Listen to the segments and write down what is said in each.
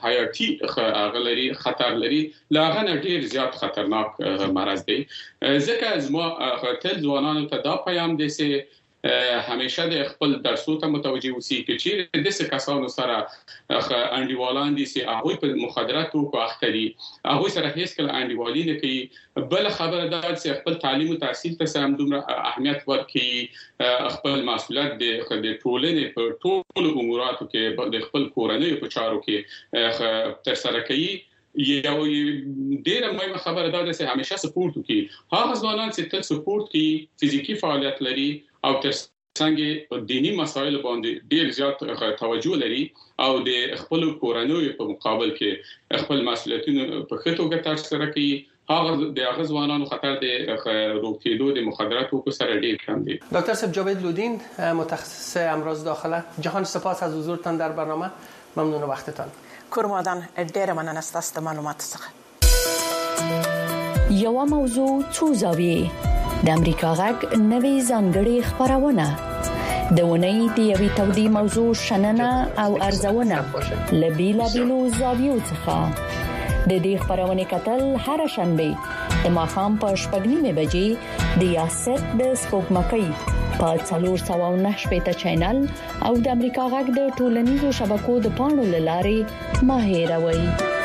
حیاتي غلري خطر لري لاغه ډیر زیات خطرناک مرض دی. ځکه زما تل ځوانانو ته دا پیام دي چې همیشه د خپل درسو ته متوجي اوسئ چې د څه کسانو سره انډیوالان دي چې هغه په مخدراتو کو اختري هغه سره هیڅ کله انډیوالي نه کوي. بل خبره ده چې خپل تعلیم او تحصیل ته سم دومره اهمیت ورکړي، خپل مسؤلیت د ټولنې په ټولو اموراتو کې د خپل کورنۍ په چارو کې تر سره کوي. یو ډیره مهمه خبره ده چې همیشه سپورت وکړي. هغه ځوانان چې تل سپورت کوي، فزیکی فعالیت لري او تر څنګه دینی مسایل باندې ډیر زیات توجه لري او د خپل کورنۍ په مقابل کې خپل مسؤلیتونه په ښه توګه ترسره کوي، هغه د هغه ځوانانو خطر د روغتیدو د مخدراتو په سره ډیر کم دی. دکتر صاحب جاوید لودین، متخصص امراض داخله، جهان سپاس از حضورتان در برنامه. ممنون وقتتان. کورمادان ډیر مننه ستاسو د معلوماتو څخه. یو موضوع څو زاویې د امریکا غږ نوې ځانګړې خبرونه د ونې د یوې تودې موضوع شننه او ارزونه لبیلا بیلو زاویو څخه د دې خبرونه کتل هر شنبه د ماښام په 8:30 بجې د یاست د سپوږمکۍ په 409 چینل او د امریکا غږ د ټولنیزو شبکو د پاڼو لارې ما هیروي.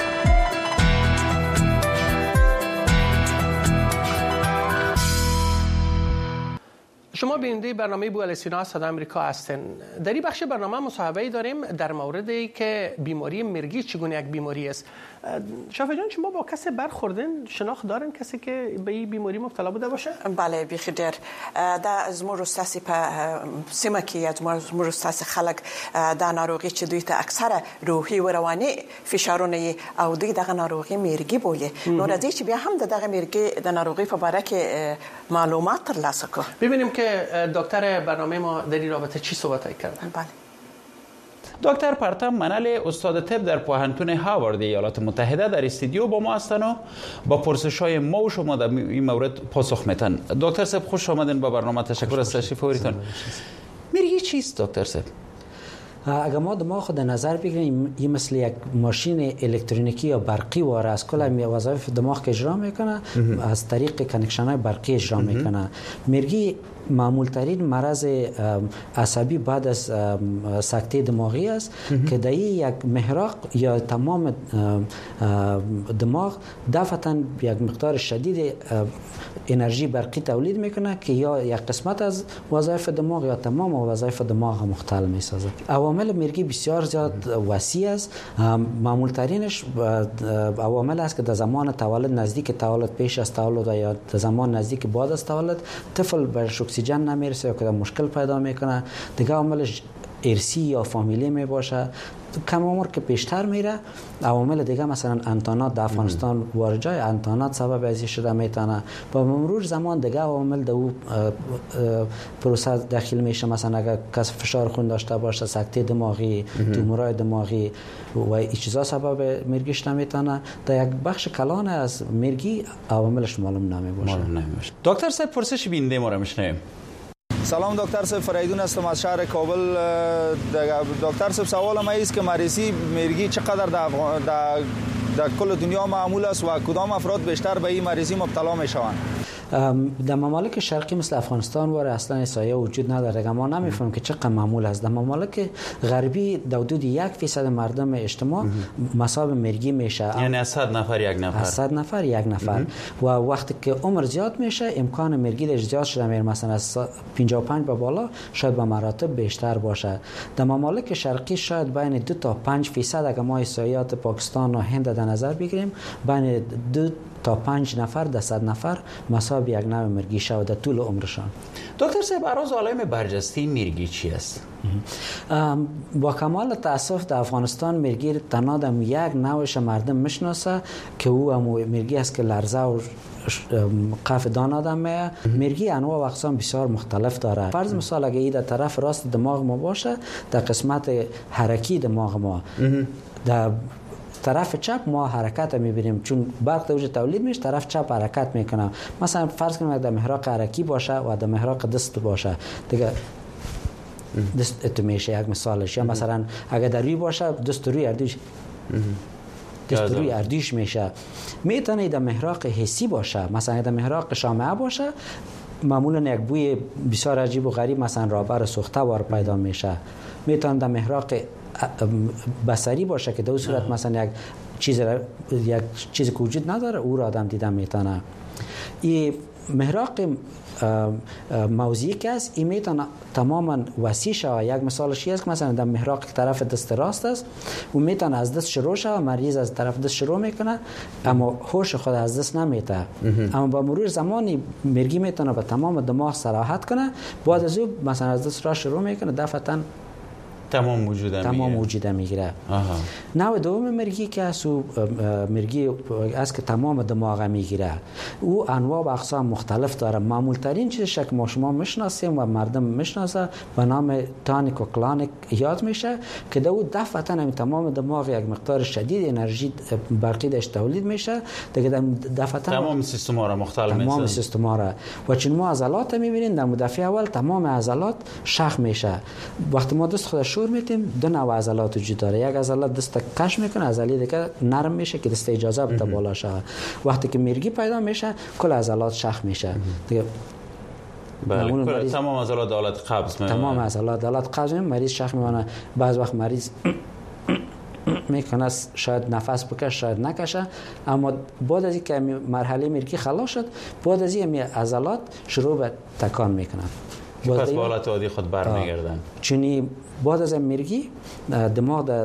شما بیننده برنامه بوالسینا صدا آمریکا هستین. در این بخش برنامه مصاحبه‌ای داریم در موردی که بیماری مرگی چگونه یک بیماری است. شافعی جان، شما با کسی برخوردین؟ شناخت دارین کسی که به این بیماری مبتلا بوده باشه؟ بله بیخی دیر. دا زمور استاسی په سیمه کې زمور استاسی خلک دا ناروغي چې دوی ته اکثره روحي و رواني فشارونه او دوی دغه ناروغي مرګي بولي. نو راځي چې بیا هم دغه مرګي د ناروغي په اړه کې معلومات ترلاسه کړو. ببینیم که دکتر برنامه ما در این رابطه چی صحبت کردن. بله. دکتر پرتم منل، استاد طب در پوهنتون هاوارد ایالات متحده در استودیو با ما هستن و با پرسش‌های ما و شما در این مورد پاسخ میدن. دکتر صاحب خوش آمدین به برنامه. تشکر از تشریف آوریدتون. مرگی چیست دکتر صاحب؟ اگر ما دماغ خود نظر بگیریم، این مثل یک ماشین الکترونیکی یا برقی واره از کل وظایف دماغ که اجرا میکنه از طریق کنکشن های برقی اجرا میکنه. مرگی معمول ترین مرض عصبی بعد از سکته دماغی است که در یک محراق یا تمام دماغ دفعتاً یک مقدار شدید انرژی برقی تولید میکنه که یا یک قسمت از وظایف دماغ یا تمام وظایف دماغ مختل میسازه. عوامل مرگی بسیار زیاد وسیع است. معمول ترینش عوامل است که در زمان تولد، نزدیک تولد، پیش از تولد و یا در زمان نزدیک بعد از تولد طفل بهش اکسیژن نمیرسه یا که مشکل پیدا میکنه. دیگه عواملش ارثی یا فامیلی می باشه. کم عمر که پیشتر میره عوامل دیگه مثلا انتانات در افغانستان وارجای انتانات سبب ازی شده میتونه. با مرور زمان دیگه عوامل در او پروسه داخل میشه. مثلا اگر کس فشار خون داشته باشه، سکته دماغی، تومورای دماغی و این چیزا سبب مرگیش نمیتونه. در یک بخش کلان از مرگی عواملش معلوم نمیباشه. دکتر صاحب پرسش بیننده ما را میشنویم. سلام دکتر صاحب، فریدون هستم از شهر کابل. دکتر صاحب سوال ما است که مریضی مرگی چقدر در کل دنیا معمول است و کدام افراد بیشتر به این مریضی مبتلا میشوند؟ در ممالک شرقی مثل افغانستان واره اصلا سایه وجود نداره. ما نمیفهمیم که چقدر معمول است. در ممالک غربی در حدود 1% مردم اجتماع مصاب مرگی میشه. یعنی از 100 نفر یک نفر. از 100 نفر یک نفر. و وقتی که عمر زیاد میشه امکان مرگی در زیاد شده میره. مثلا از 55 به بالا شاید به مراتب بیشتر باشه. در ممالک شرقی شاید بین 2 تا 5% اگر ما احصاییات پاکستان و هند در نظر بگیریم، بین 2 تا 5 نفر در 100 نفر مصاب یک نوع مرگی شود در طول عمرشان. دکتر صاحب اراز علائم برجسته مرگی چی است؟ با کمال تاسف در افغانستان مرگی تنها در یک نوعش مردم میشناسه که او مرگی است که لرزه و قف دان آدم میه. مرگی انواع و اقسام بسیار مختلف داره. فرض مثال اگه این در طرف راست دماغ ما باشه، در قسمت حرکی دماغ ما، در طرف چپ ما حرکت میبینیم چون برق در وجود تولید میشه، طرف چپ حرکت میکنه. مثلا فرض کنیم در محراق حرکی باشه و در محراق دست باشه دیگه دست میشه یک مثالش. یا مثلا اگه در روی باشه دست روی اردوش دست روی اردیش میشه. میتونه در محراق حسی باشه، مثلا در محراق شامعه باشه، معمولا یک بوی بسیار عجیب و غریب مثلا رابر سوخته وار پیدا میشه. میتونه در محراق بصری باشه که در صورت مثلا یک چیز که وجود نداره او را آدم دیدن میتونه. این محراق موضعی که است، این میتونه تماما وسیع شود. یک مثالش است که مثلا در محراق طرف دست راست است و میتونه از دست شروع شود، مریض از طرف دست شروع میکنه اما هوش خود از دست نمیته، اما با مرور زمانی مرگی میتونه به تمام دماغ سراحت کنه، بعد از او مثلا از دست را شروع میکنه دفعتا تمام وجود میگیره. نوع دوم مرگی که است مرگی است که تمام دماغ میگیره. او انواع و اقسام مختلف داره. معمول ترین چیزش که ما شما میشناسیم و مردم میشناسه به نام تانیک و کلانیک یاد میشه که دو دفعتا هم تمام دماغ یک مقدار شدید انرژی برقی داشت تولید میشه دیگه دفعتا تمام سیستما را مختل میشه. تمام سیستما را و چون ما عضلات میبینیم در دفعه اول تمام عضلات شخ میشه. وقتی ما دست خود شور میتیم دو نوع عضلات وجود داره. یک عضلات دست کش میکنه، عضله دیگه نرم میشه که دست اجازه بده بالا شه. وقتی که مرگی پیدا میشه کل عضلات شخ میشه دیگه. بله تمام عضلات حالت قبض میمونه. تمام عضلات حالت قبض میمونه، مریض شخ میمونه. بعض وقت مریض میکنه شاید نفس بکشه شاید نکشه، اما بعد از اینکه مرحله مرگی خلاص شد بعد از این عضلات شروع به تکان میکنن، پس به حالت عادی خود برمیگردن. چونی بعد از مرگی دماغ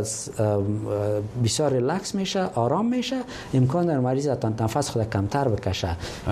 بسیار ریلکس میشه، آرام میشه، امکان داره مریض نفس خود کمتر بکشه.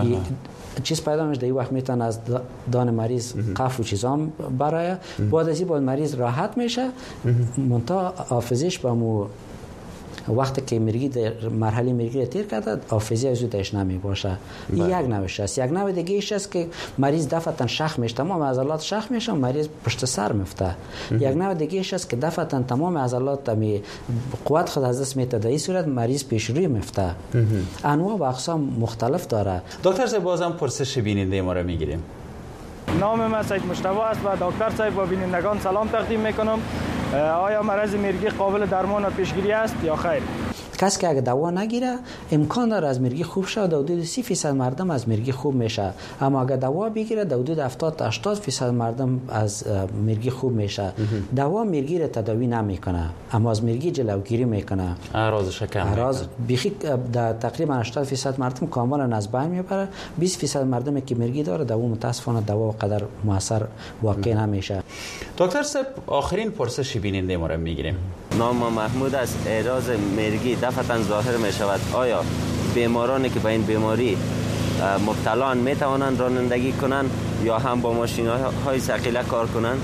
چیز پیدا میشه در وقت میتونه از دان مریض قف و چیزام برای بعد از این بعد مریض راحت میشه، منتها حافظش به مو وقتی که مرگی در مرحله مرگی تیر کرده حافظه از او داشت نمی باشه. این یک نوعش است. یک نوع دیگه ایش است که مریض دفعتا شخ میشه، تمام عضلات شخ میشه و مریض پشت سر میفته. یک نوع دیگه ایش است که دفعتا تمام عضلات قوت خود از دست میده، در این صورت مریض پیش روی میفته. انواع و اقسام مختلف داره. دکتر صاحب بازم پرسش بیننده ما را میگیریم. نام من سید مصطفی است و دکتر صاحب با بینندگان سلام تقدیم میکنم. آیا مرض مرگی قابل درمان و پیشگیری است یا خیر؟ کسی که اگه دوا نگیره امکان داره از مرگی خوب شه. در حدود 30% مردم از مرگی خوب میشه، اما اگه دوا بگیره در حدود 70 تا 80% مردم از مرگی خوب میشه. دوا مرگی را تداوی نمیکنه اما از مرگی جلوگیری میکنه. اعراضش کم اعراض بیخی تقریبا 80% مردم کاملا از بین میبره. 20% مردمی که مرگی داره دوا متاسفانه دوا قدر موثر واقع نمیشه. دکتر صاحب آخرین پرسش بیننده ما را میگیریم. نام محمود است. اعراض مرگی دفعتا ظاهر می شود. آیا بیمارانی که به این بیماری مبتلان می توانند رانندگی کنند یا هم با ماشین های ثقیله کار کنند؟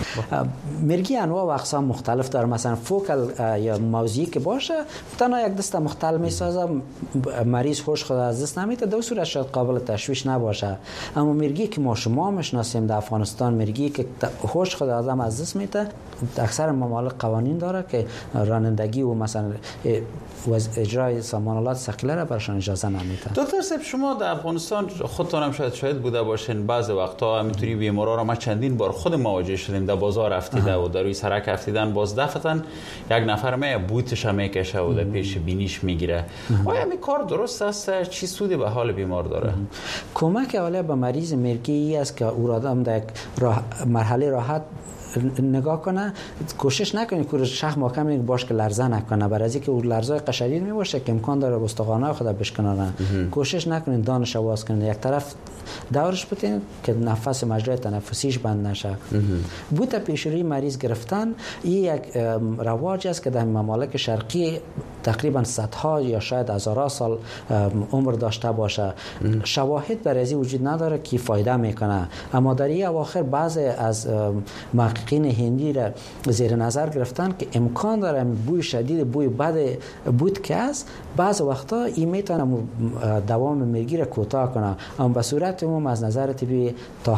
مرگی انواع و اقسام مختلف داره. مثلا فوکل یا موضعی که باشه تنها یک دست مختل میسازه، مریض هوش خود از دست نمیده، در صورت شاید قابل تشویش نباشه. اما مرگی که ما شما میشناسیم در افغانستان، مرگی که هوش خود آدم از دست میده، اکثر ممالک قوانین داره که رانندگی و مثلا اجرای سامانالات ثقیله را برشان اجازه نمیده. دکتر صاحب شما در افغانستان خودتان هم شاید بوده باشین، بعضی وقتا همینطوری بیمارا را ما چندین بار خود مواجه شدیم، در بازار افتیده و در روی سرک افتیدن، باز دفعتا یک نفر می بوتش میکشه و در پیش بینیش میگیره. آیا این کار درست است؟ چی سودی به حال بیمار داره؟ کمک اولیه به مریض مرگی است که او را در یک مرحله راحت نگاه کنه، کوشش نکنه که شخم محکم باش که لرزه نکنه، برای از اینکه اون لرزه قشرید میباشه که امکان داره استخوان‌های خود بشکنه. کوشش نکنین دانش واز کنین، یک طرف دورش بتین که نفس مجرای تنفسیش بند نشه. بوت پیشروی مریض گرفتن این یک رواج است که در ممالک شرقی تقریبا صدها یا شاید هزارها سال عمر داشته باشه. شواهد برای این وجود نداره که فایده میکنه، اما در این اواخر بعض از محققین هندی را زیر نظر گرفتن که امکان داره بوی شدید، بوی بد بود که است، بعض وقتا این میتونه دوام مرگی را کوتاه کنه، اما به صورت عموم از نظر طبی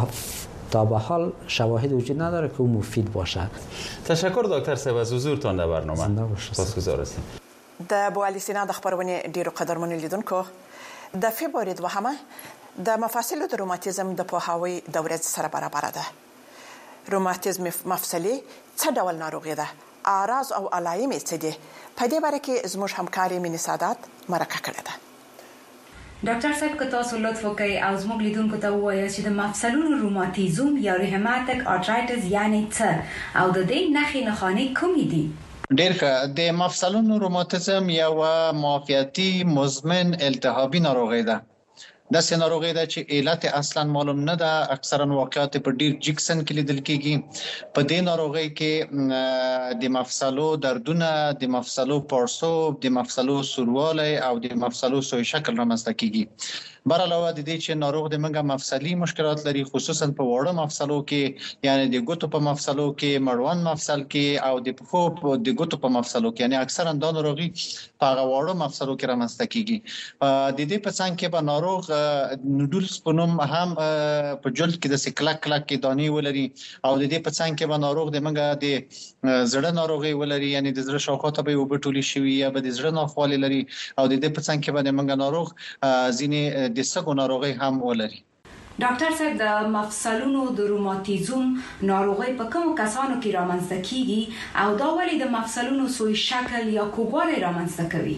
تا به حال شواهد وجود نداره که مفید باشه. تشکر دکتر صاحب از حضورتان در برنامه. سپاسگزار هستیم. د بوالی سینا د خبرونه ډیرو قدرمنو لیدونکو د فبراير 2 د مفاصلو د روماتیزم د پوهاوی د ورځ سره برابر ده. روماتیزم مفصلي څه ډول ناروغي ده اعراض او علائم څه دي؟ په دې باره کې زموږ همکاري مینې سادات مرکه کړې ده. ډاکټر صاحب که تاسو لطف وکړئ او زموږ لیدونکو ته ووایاست چې د مفصلونو روماتیزم یا ریوماتیک آرترایټس یعنی څه او د دې نښې نښانې کومې دي؟ ډېر ښه. د مفصلونو روماتیزم یو معافیتي مزمن التهابي ناروغي ده. دا سيناروغي ده چې علت اصلا معلوم نه ده. اکثرا واقعات په ډیر جکسن کې لیدل کیږي. په دې ناروغي کې د مفصلو دردونه، د مفصلو پړسوب، د مفصلو سوروالی او د مفصلو سوی شکل رامنځته کیږي. بر علاوه د دې چې ناروغ د منګه مفصلي مشکلات لري، خصوصا په وړو مفصلو کې، یعنی د ګوتو په مفصلو کې، مړوند مفصل کې او د پښو په د ګوتو په مفصلو کې، یعنی اکثرا دا ناروغي په وړو مفصلو کې رامنځته کیږي. د دې په څنګ کې به ناروغ نودلز په نوم هم په جلد کې د سکلک کلک کې دانې ولري او د دې په څنګ کې به ناروغ د منګه د زړه ناروغي ولري، یعنی د زړه شاوخوا ته به وبټولي شي یا به د زړه ناخوالي لري او د دې په څنګ کې به د منګه ناروغ ځینې د سږو ناروغي هم ولري. ډاکټر صاحب د مفصلونو د روماتیزم ناروغي په کومو کسانو کې رامنځته کیږي او دا ولې د مفصلونو سوی شکل یا کوګوالی رامنځته کوي؟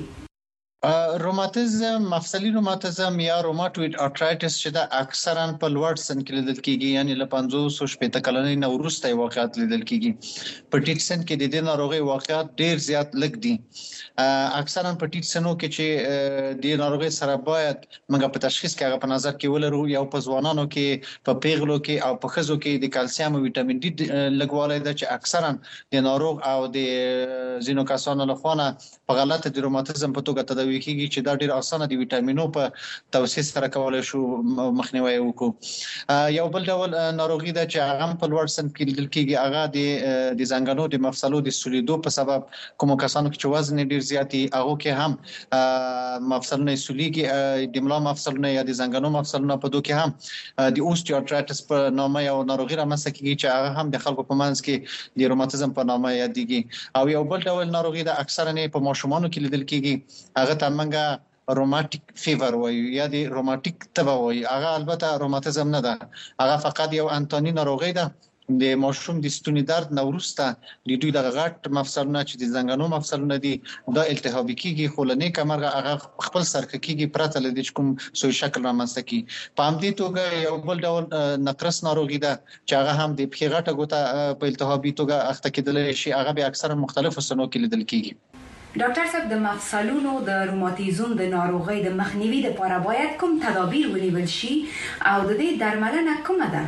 روماتیزم، مفصلي روماتیزم یا روماتوید آرترایټس چې دا اکثرا په لوړ سن کې لیدل کیږي، یعنی له 50 کلنۍ نه وروسته واقعات لیدل کیږي. په ټیټ سن کې د دې ناروغي واقعات ډیر زیات لږ دي. اکثرا په ټیټ سنو کې چې د ناروغي سره باید موږ په تشخیص کې هغه په نظر کې ولرو، یو په ځوانانو کې، په پیغلو کې او په ښځو کې د کلسیم او ویټامین ډي لږوالی ده چې اکثرا د ناروغ او د ځینو کسانو لخوا په غلطه د روماتیزم په توګه تداوی کیږي چې دا ډیر اسانه دي ویټامینو په توسيع سره کولای شو مخنیوي وکړو. یو بل ډول ناروغي ده چې هغه په لوړ سن کې لیدل کیږي، هغه د زنګانو د مفصلو د سولیدو په سبب کوم کسانو چې وزن ډیر زیاتی هغه کې هم مفصلونه سولیږي، د ملا مفصلونه یا د زنګانو مفصلونه په دوه کې هم د اوستیوارترایټس په نامه یو ناروغي رامنځته کیږي چې هغه هم د خلکو په منځ کې د روماتیزم په نامه یادېږي. او یو بل ډول ناروغي ده اکثرا په ماشومانو کې لیدل کیږي، هغه ته منګه روماتیک فیور وایي یا د روماتیک تبه وایي. هغه البته روماتیزم نه ده، هغه فقط یو انتونی ناروغي ده. د ماشوم د ستوني درد نه وروسته د دوی د غټ مفصلونه چې د زنګانو مفصلونه دي دا التهابي کیږي، خو لنی کمرغه هغه خپل سرکه کیږي پرته لدې چې کوم سوی شکل رامنځته کی. په همدې توګه یو بل ډول نقرس ناروغي ده چې هغه هم د پښې غټه ګوته په التهابي توګه اخته کېدل شي، هغه به اکثرا مختلفو سنو کې لیدل کیږي. ډاکټر صاحب د مفصلونو د روماتیزم د ناروغۍ د مخنیوي لپاره باید کوم تدابیر ونیول شي او د دې درملنه کومه ده؟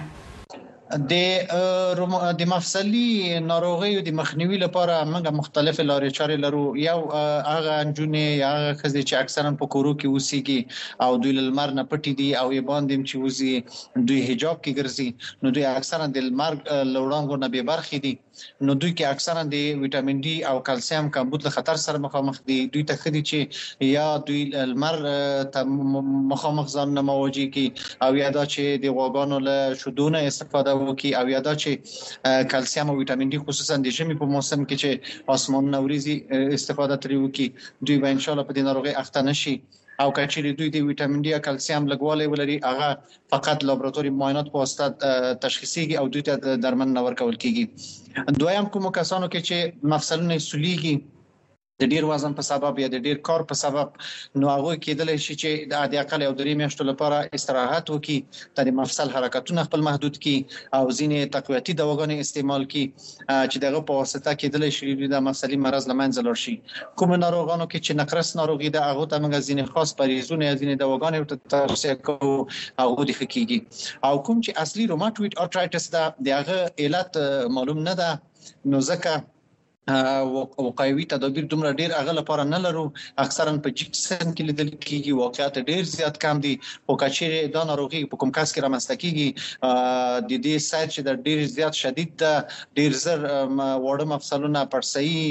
د مفصلي ناروغیو د مخنیوي لپاره موږ مختلف لارې چارې لرو. یو هغه انجونې یا هغه ښځې چې اکثرا په کورو کې اوسېږي او دوی لمر نه پټي دي او یې باندې چې وزي دوی حجاب کې ګرځي، نو دوی اکثرا د لمر لوړانګو نه بې برخې دي، نو دوی کې اکثرا د ویټامین ډي او کلسیم کمبود له خطر سره مخامخ دي. دوی ته خدي چې یا دوی لمر ته مخامخ ځان نه مواجه کی او یا دا چې د غواګانو له شودونه استفاده وکي او یا دا چې کلسیم او ویټامین ډي خصوصا د ژمي په موسم کې چې اسمان نوريزي استفاده ترې وکي، دوی به ان شاء الله په دې ناروغي اخته نشي. او کچېری دوی د ویټامین ډي او کلسیم لګوالی ولري، هغه فقط لابراتواري معاینات په واسطه تشخیصيږي او دوی ته درمل ورکول کیږي. دویم کوم کسانو کې چې مفصلونه سوليږي د ډیر وزن په سبب یا د ډیر کار په سبب، نو هغه کېدل شي چې د اقل یو 3 میاشتو لپاره استراحت وکړي، د مفصل حرکتونه خپل محدود کړي او ځینې تقویتي دواګانې استعمال کړي چې دغه په واسطه کېدل شي د مفصلي مرض لمنځه لاړ شي. کوم ناروغانو کې چې نقرس ناروغي ده هغه ته موږ ځینې خاص پریزونه یا ځینې دواګانې ورته توصیه کوو او د حقيقي. او کوم چې اصلي روماتوید آرترایټس ده دغه علت معلوم نه ده، نو ځکه وقایوي تدابیر دومره ډیر هغه لپاره نه لرو. اکثرا په جکسن کې لیدل کیږي، واقعیت ډیر زیات کم دي. او کچېره دا ناروغي په کوم کس کې رامنځته کیږي د دې سایت چې د ډیر زیات شدید ده، ډیر زر وړه مفصلونه پړسي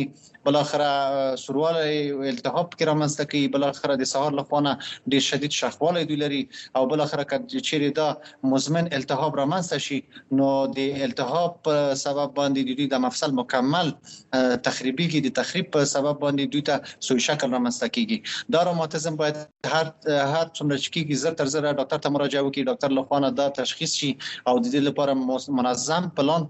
بالاخره سروال التهاب کې رامنځته کوي، بالاخره د سهار لخوا ډیر شدید شخواله دوی لري او بالاخره که چیرې دا مزمن التهاب رامنځته شي نو د التهاب په سبب باندې دوی د مفصل مکمل تخریبي کې د تخریب په سبب باندې دوی ته سوی شکل رامنځته کیږي. دا روماتیزم باید هر څومره چې کیږي زر تر زر ډاکټر ته مراجعه وکړي، ډاکټر لخوا دا تشخیص شي او د دې لپاره منظم پلان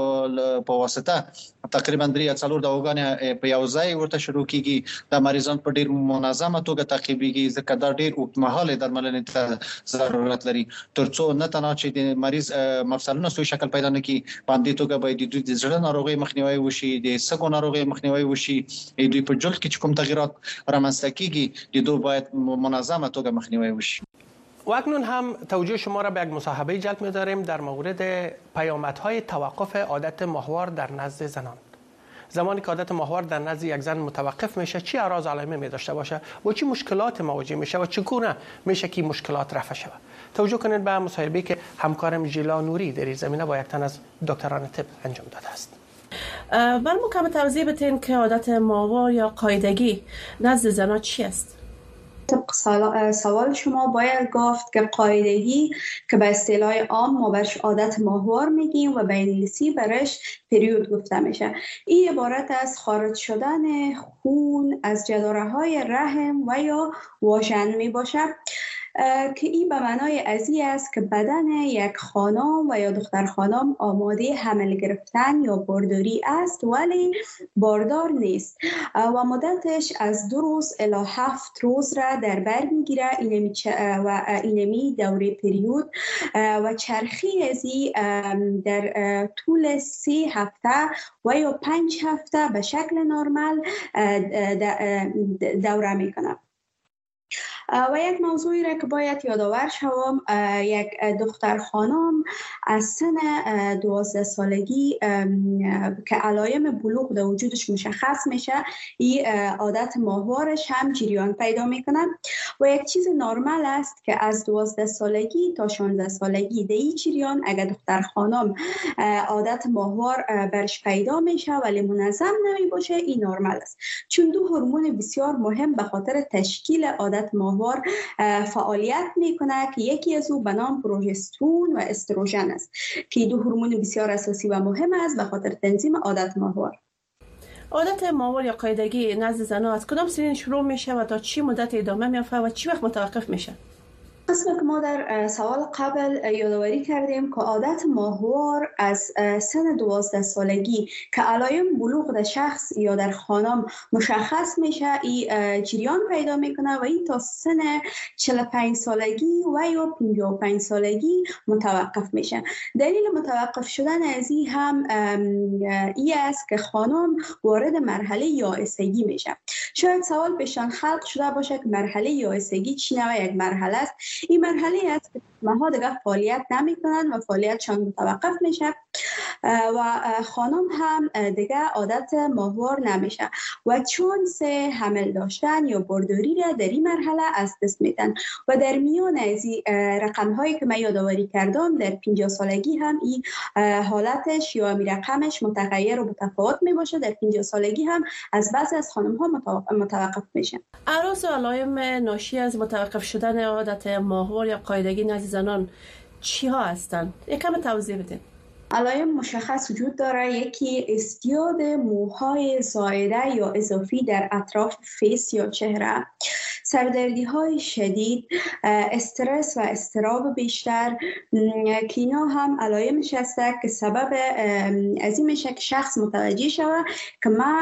په واسطه تقریبا 3-4 دواګانې په یو ځای ورته شروع کیږي. د مریضان په ډیر منظمه توګه تعقیبېږي ځکه دا ډیر اوږدمهاله درملنې ته ضرورت لري ترڅو نه تنها چې د مریض مفصلونه سوی شکل پیدا نه کړي، باندې توګه باید د زړه ناروغي مخنیوي وشي، د سږو ناروغي مخنیوي وشي، دوی په جلد کې کوم تغیرات رامنځته کیږي د دوی باید منظمه توګه مخنیوی وشي. و اکنون هم توجه شما را به یک مصاحبه جلب می‌داریم در مورد پیامدهای توقف عادت ماهوار در نزد زنان. زمانی که عادت ماهوار در نزد یک زن متوقف میشه چی اعراض علائم می داشته باشه و چی مشکلات مواجه میشه و چگونه میشه که مشکلات رفع شود. توجه کنید به مصاحبه‌ای که همکارم ژیلا نوری در این زمینه با یک تن از دکتران طب انجام داده است. برام کم توضیح بدین که عادت ماهوار یا قاعدگی نزد زنان چی است؟ طبق سوال شما باید گفت که قاعدگی که به اصطلاح عام ما برش عادت ماهوار میگیم و به انگلیسی برش پریود گفته میشه. این عبارت از خارج شدن خون از جداره‌های رحم و یا واژن می باشه که این به معنای ازی است که بدن یک خانم و یا دختر خانم آماده حمل گرفتن یا بارداری است ولی باردار نیست و مدتش از 2 روز الی 7 روز را در بر میگیره و اینمی دوره پریود و چرخی ازی در طول 3 هفته و یا 5 هفته به شکل نرمال دوره میکنه. و یک موضوعی را که باید یادآور شوم، یک دختر خانم از سن 12 سالگی که علائم بلوغ در وجودش مشخص میشه این عادت ماهوارش هم جریان پیدا میکنه و یک چیز نرمال است که از 12 سالگی تا 16 سالگی در این جریان اگر دختر خانم عادت ماهوار برش پیدا میشه ولی منظم نمی باشه این نرمال است، چون 2 هورمون بسیار مهم به خاطر تشکیل عادت ماهوار فعالیت میکنه که یکی از او به نام پروژسترون و استروژن است که 2 هورمون بسیار اساسی و مهم است به خاطر تنظیم عادت ماهوار. عادت ماهوار یا قاعدگی نزد زنان از کدام سنین شروع میشه و تا چی مدت ادامه میافته و چی وقت متوقف میشه؟ قسمی که ما در سوال قبل یادآوری کردیم که عادت ماهوار از سن 12 سالگی که علائم بلوغ در شخص یا در خانم مشخص میشه این جریان پیدا میکنه و این تا سن 45 سالگی و یا 55 سالگی متوقف میشه. دلیل متوقف شدن از این هم این است که خانم وارد مرحله یائسگی میشه. شاید سوال پیشان خلق شده باشه که مرحله یائسگی چی نوع یک مرحله است. این مرحله است که ماها دیگه فعالیت نمی کنند و فعالیتشان متوقف میشه و خانم هم دیگه عادت ماهوار نمیشه و چون سه حمل داشتن یا بارداری را در این مرحله از دست میدن و در میان از این رقم هایی که من یادآوری کردم در 50 سالگی هم این حالتش یا می رقمش متغیر و متفاوت می باشه. در 50 سالگی هم از بعضی از خانم ها متوقف میشه. اعراض و علائم ناشی از متوقف شدن عادت ماهوار یا قاعدگی نزد زنان چی ها هستند؟ یکم توضیح بدین. علائم مشخص وجود داره. یکی ازدیاد موهای زائده یا اضافی در اطراف فیس یا چهره، سردردی های شدید، استرس و اضطراب بیشتر که اینا هم علائمش هست که سبب از این میشه که شخص متوجه شود که ما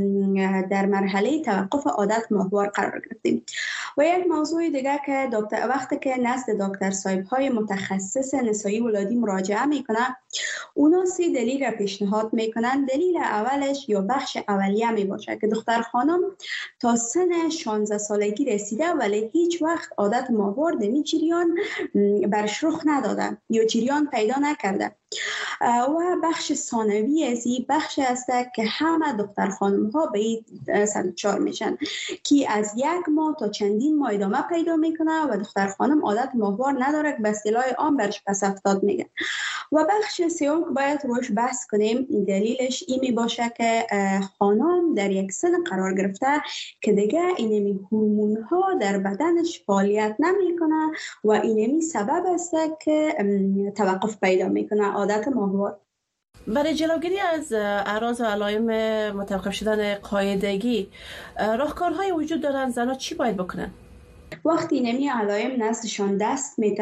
در مرحله توقف عادت ماهوار قرار گرفتیم. و یک موضوع دیگه که وقتی که نزد دکتر صاحب های متخصص نسایی ولادی مراجعه میکنه اونا 3 دلیل را پیشنهاد میکنن. دلیل اولش یا بخش اولیه می باشه که دختر خانم تا سن 16 سالگی رسیده ولی هیچ وقت عادت ماهوار در این جریان برش رخ نداده یا جریان پیدا نکرده و بخش ثانوی از این بخش است که همه دختر خانم ها به این سرچار میشن که از 1 ماه تا چندین ماه ادامه پیدا میکنه و دختر خانم عادت ماهوار نداره که به اصطلاح عام برش پس افتاد میگن. و بخش سوم که باید روش بحث کنیم دلیلش این می باشه که خانم در یک سن قرار گرفته که دیگه اینمی هورمون ها در بدنش فعالیت نمیکنه و اینمی سبب است که توقف پیدا میکنه عادت ماهوار. برای جلوگیری از اعراض و علائم متوقف شدن قاعدگی راهکارهای وجود دارن، زنها چی باید بکنن؟ وقتی نمی علائم نزدشان دست میده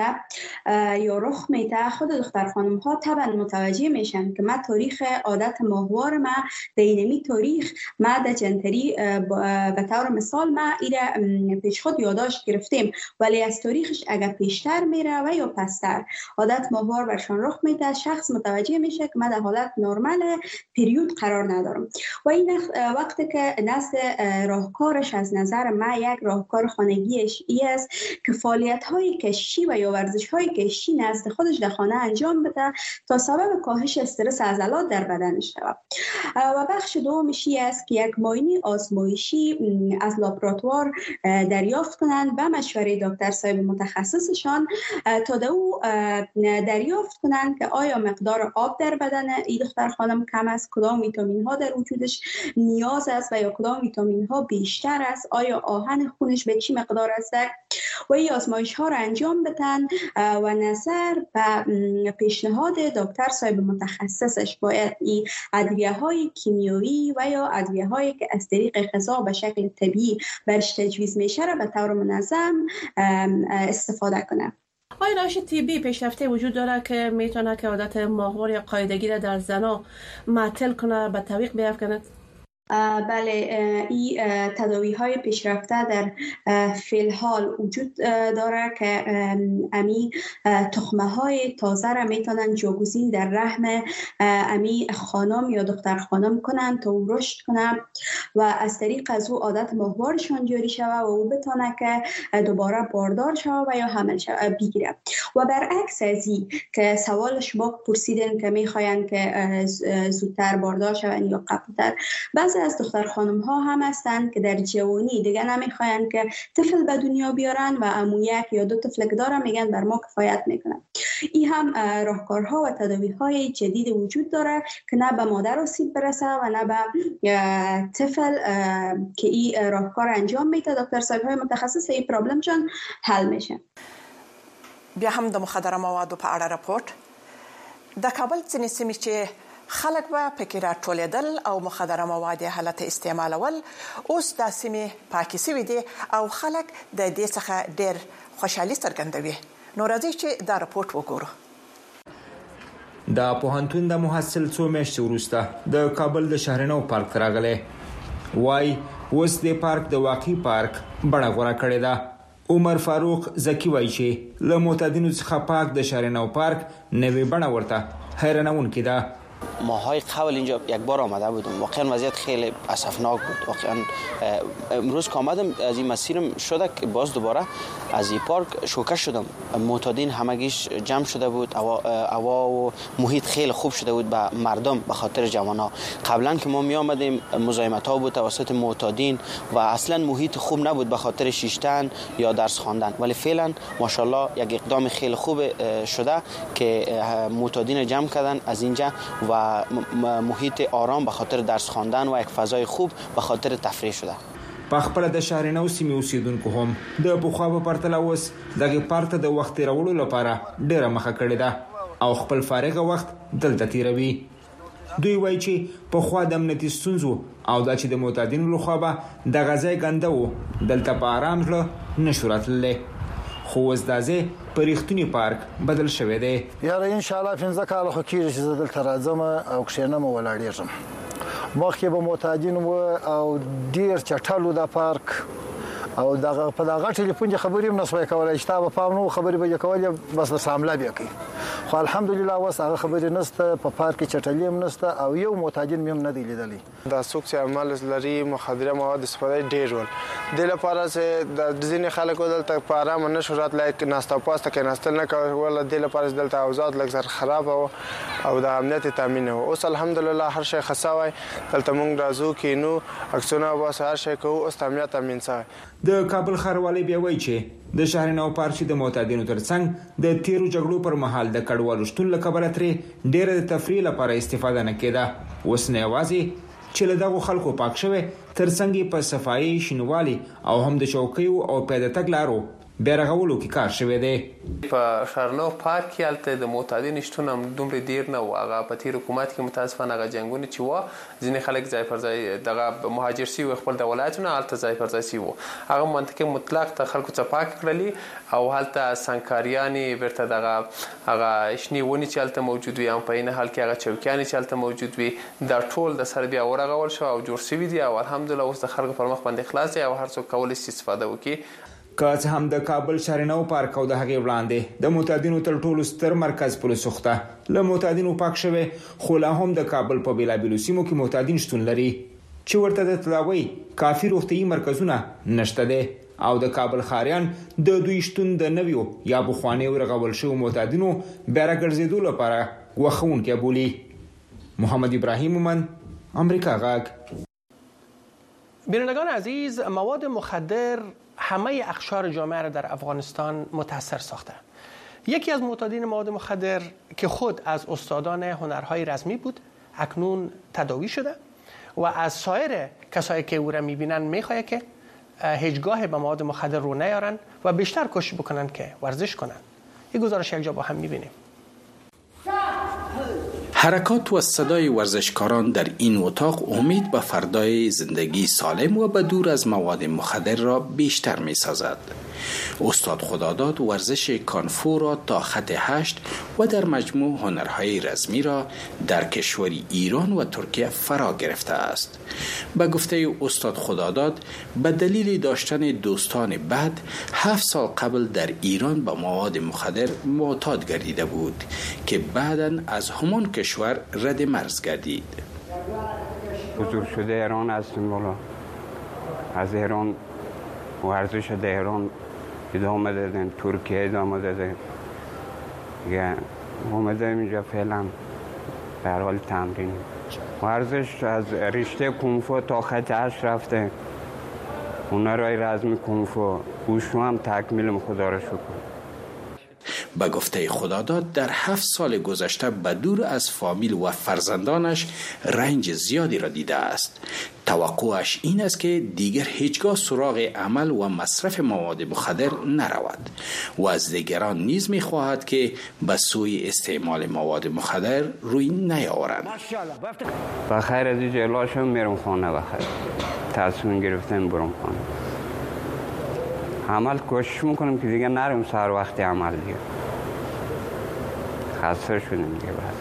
یا رخ میده، خود دختر خانم ها طبعا متوجه میشن که ما تاریخ عادت ماهوار ما در اینمی تاریخ ما در جنتری به طور مثال ما ایره پیش خود یادداشت گرفتیم، ولی از تاریخش اگر پیشتر میره و یا پستر عادت ماهوار برشان رخ میده، شخص متوجه میشه که ما در حالت نرمال پریود قرار ندارم. و این وقتی که نزد راهکارش از نظر ما یک راهکار خانگیش است که فعالیت‌های کشی و یا ورزش‌های کشی نزد خودش در خانه انجام بده تا سبب کاهش استرس عضلات در بدنش شود. و بخش دومش است که یک معاینه آزمایشی از لابراتوار دریافت کنند به مشوره دکتر صاحب متخصصشان تا او دریافت کنند که آیا مقدار آب در بدن این دختر خانم کم است، کدام ویتامین ها در وجودش نیاز است و یا کدام ویتامین ها بیشتر است، آیا آهن خونش به چی مقدار است و این آزمایش ها را انجام بدن و نظر به پیشنهاد دکتر صاحب متخصصش باید این ادویه های کیمیایی و یا ادویه هایی که از طریق غذا به شکل طبیعی برش تجویز میشه را به طور منظم استفاده کنه. آیا روش طبی پیشرفته وجود داره که میتونه که عادت ماهوار یا قاعدگی را در زنها معطل کنه، به تعویق بیافکنه؟ بله، این تداوی های پیشرفته در فی الحال وجود داره که امی تخمه های تازه را میتونن جاگزین در رحم امی خانم یا دختر خانم کنن تا او رشد کنن و از طریق از او عادت ماهوارشان جاری شود و او بتونه که دوباره باردار شود و یا حمل شود بگیره. و برعکس از این که سوال شما پرسیدن که میخواین که زودتر باردار شون یا قبلتر، بعضی از دختر خانم ها هم هستند که در جوانی دیگه نمیخواین که طفل به دنیا بیارن و امو 1 یا 2 طفل که دارن میگن بر ما کفایت میکنن. این هم راهکارها و تداوی های جدید وجود داره که نه به مادر آسیب برسه و نه به طفل که این راهکار انجام میده. دکتر صاحب های متخصص این پرابلم چون حل میشه. بیا هم د مخدره موادو په اړه راپورټ. د کابل ځینې سیمې چې خلک به پکې راټولېدل او مخدره مواد حالت استعمالول، اوس د سیمې پاکې سوي دي او خلک د دې څخه ډېر خوشحالي څرګندوي. نو راځئ چې دا راپورټ وګورو. د پوهنتون د محصل څو میاشتې وروسته د کابل د شهرنو پارک راغلی وای اوس د پارک د واقعي پارک بڼه غوره کړې ده. عمر فاروق زکی وایي چې له معتادینو څخه پاک د شهرنو پارک نوې بڼه ورته حیرانوونکې ده. ماهای قبل اینجا یک بار آمده بودم، واقعا وضعیت خیلی اسفناک بود. واقعا امروز که آمدم از این مسیرم شده که باز دوباره از این پارک شوکه شدم. معتادین همگیش جمع شده بود، هوا و محیط خیلی خوب شده بود به مردم به خاطر جوانها. قبلا که ما می آمدیم مزاحمت ها بود توسط معتادین و اصلا محیط خوب نبود به خاطر شیشتن یا درس خواندن، ولی فعلا ماشاءالله یک اقدام خیلی خوب شده که معتادین جمع کردن از اینجا و محیط آرام به خاطر درس خواندن و یک فضای خوب به خاطر تفریح شده. په خپل د شهرنو سیمې اوسیدونکو هم د پخوا په پرتله اوس دغه پارک ته د وخت تیرولو لپاره ډیره مخه کړې ده او خپل فارغه وخت دلته تیروي. دوی وایي چې پخوا د امنیتي ستونزو او دا چې د معتادینو لخوا به دغه ځای ګنده و دلته په آرام زړه نشو راتللی، خو اوس دا ځای په رښتوني پارک بدل شوی دی. یاره انشاءالله 15 کاله خو کېږي چې زه دلته راځم او کښېنم او ولاړېږم. مخکې به معتادین و او ډېر چټل و دا پارک او په دغه ټلیفون کې خبرې هم نه سوای کولی چې تا به پام نه و خبرې به یې کولې بس درته حمله به یې کوي. خو الحمدلله اوس هغه خبرې نشته په پارک کې چټلي هم نشته او یو معتادین هم نه دی لیدلی دا څوک چې عمل لري مخدره مواد استفاده ډیر ول د لپاره چې د ځینې خلکو دلته په آرام نه شورات لایک ناستا پاسته کې ناستل نه کول د لپاره دلته اوزاد لږ زر خراب او د امنیت تامین اوس الحمدلله هر شي خصاوي دلته موږ راځو کې نو اکسونه واسه هر شي کوو اوس امنیت تامین سره د کابل ښاروالۍ بیا وایي چې د شهرنو پارک د معتادینو ترڅنګ د تیرو جګړو پر مهال د کډوالو شتون له کبله ترې ډېره د تفریح لپاره استفاده نه کېده اوس نه یوازې چې له دغو خلکو پاک شوی ترڅنګ په صفایي شینوالي او هم د چوکیو او پیاده تګ لارو بیرغولو کې کار شوی دی په شهرنو پارک کې الته د معتادین شتون هم دومره ډیر نه و هغه په تیر حکومت کې متاسفانه هغه جنگونه چې و ځینې خلک ځای پر ځای دغه مهاجر سی خپل د ولایتونو الته ځای پر ځای سی وو هغه منطقه مطلق ته خلکو ته پاک کړلی او هلته سنکاریانی ورته دغه هغه شنی ونی چې الته موجود وي هم په این حال کې هغه چوکیانی چې الته موجود وي دا ټول د سر بیا ورغول شو او جوړ شوی دی او الحمدلله اوس د خلکو پر مخ باندې خلاص دی او هر څوک کولای شي استفاده وکړي که څه هم د کابل شهرنو پارک او د هغې وړاندې د معتادینو تر ټولو ستر مرکز پل سوخته له معتادینو پاک شوی خو لا هم د کابل په بیلابیلو سیمو کې معتادین شتون لري چې ورته د تداوی کافي روغتیايي مرکزونه نشته دي او د کابل ښاریان د دوی شتون د نویو یا بخوانیو رغول شوو معتادینو بیره ګرځېدو لپاره ګواښونکی بولي. محمد ابراهیم مومند، امریکا غږ. بینندگان عزیز، مواد مخدر همه اقشار جامعه را در افغانستان متاثر ساخته. یکی از معتادین مواد مخدر که خود از استادان هنرهای رزمی بود اکنون تداوی شده و از سایر کسایی که او را میبینن میخواه که هیچگاه به مواد مخدر رو نیارن و بیشتر کوشش بکنن که ورزش کنن. یک گزارش یک جا با هم میبینیم. حرکات و صدای ورزشکاران در این اتاق امید به فردای زندگی سالم و به دور از مواد مخدر را بیشتر می سازد. استاد خداداد ورزش کانفو را تا خط 8 و در مجموع هنرهای رزمی را در کشور ایران و ترکیه فرا گرفته است. به گفته استاد خداداد به دلیل داشتن دوستان بد 7 سال قبل در ایران به مواد مخدر معتاد گردیده بود که بعداً از همان کشور رد مرز گردید. بزرگ شده ایران هستیم، بالا از ایران ورزش در ایران ادامه دادیم، ترکیه ادامه دادیم، دیگه اومدیم اینجا فعلا در حال تمرین. ورزش از رشته کنفو تا خط 8 رفته، هنرهای رزمی کنفو وشو هم تکمیل خدا را شکر. به گفته خداداد در 7 سال گذشته به دور از فامیل و فرزندانش رنج زیادی را دیده است. توقعش این است که دیگر هیچگاه سراغ عمل و مصرف مواد مخدر نرود و از دیگران نیز می‌خواهد که به سوی استعمال مواد مخدر روی نیاورند. بخیر از اینجا الاشم میرم خانه، بخیر تصمیم گرفتم برم خانه. عمل کوشش میکنم که دیگه نرم سر وقتی عمل دیگه. خسته شدیم دیگه بس.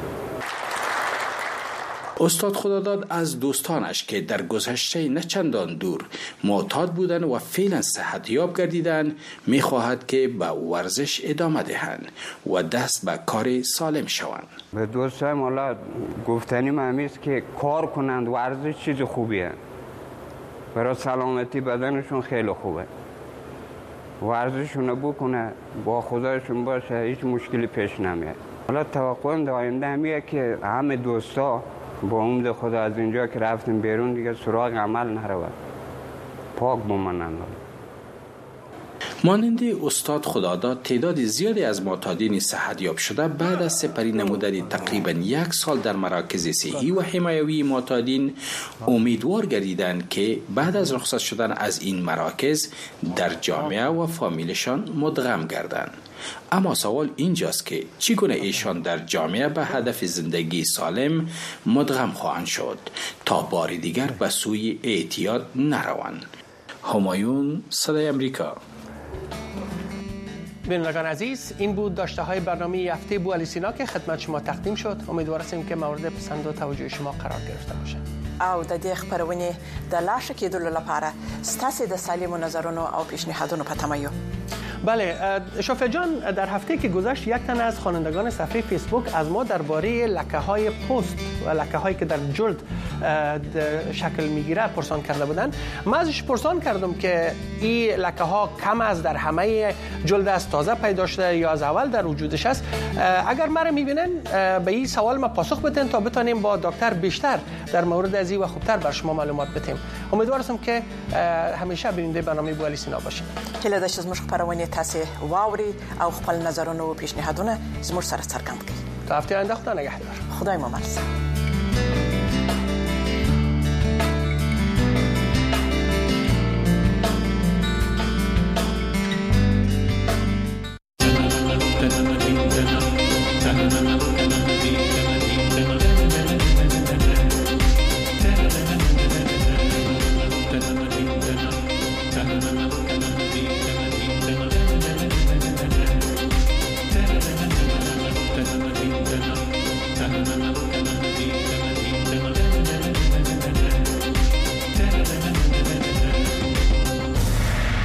استاد خداداد از دوستانش که در گذشته نه چندان دور معتاد بودند و فعلا صحتیاب گردیدند میخواهد که به ورزش ادامه دهند و دست به کار سالم شوند. به دوستایم حالا گفتنیم همیست که کار کنند، ورزش چیز خوبیه، برای سلامتی بدنشون خیلی خوبه. ورزششون بکنه، با خدایشون باشه، هیچ مشکلی پیش نمیاد. حالا توقعم در آینده همیه که همه دوستا با امید خدا از اینجا که رفتیم بیرون دیگه سراغ عمل نرود، پاک بمانند. مانند استاد خداداد تعداد زیادی از معتادین صحتیاب شده بعد از سپری نمودن تقریبا 1 سال در مراکز صحی و حمایوی معتادین امیدوار گردیدند که بعد از رخصت شدن از این مراکز در جامعه و فامیلشان مدغم گردند. اما سوال اینجاست که چگونه ایشان در جامعه به هدف زندگی سالم مدغم خواهند شد تا بار دیگر به سوی اعتیاد نروند. همایون، صدای امریکا. بینندگان عزیز، این بود داشته های برنامه هفته بو علی سینا که خدمت شما تقدیم شد. امیدوارم که مورد پسند و توجه شما قرار گرفته باشه. او د دې خبرونه د لاشه کېدلو لپاره ستاسو د سالمو نظرونو او پیشنهادونو په تمه یو. بله شافعی جان، در هفته که گذشت یک تن از خوانندگان صفحه فیسبوک از ما درباره لکه‌های پوست و لکه‌هایی که در جلد شکل میگیره پرسان کرده بودند. من ازش پرسان کردم که این لکه‌ها کم از در همه جلد است، تازه پیدا شده یا از اول در وجودش است. اگر مرا میبینن به این سوال ما پاسخ بدین تا بتونیم با دکتر بیشتر در مورد از این و خوبتر بر شما معلومات بدیم. امیدوارم که همیشه بیننده برنامه بو علی سینا باشین. هله داشت زموږ خبرونه تاسو واوري او خپل نظرونه او پیشنهادونه زموږ سره څرګند کړئ. تا هفته آینده خدا نگهدار. خدای مو مرسته.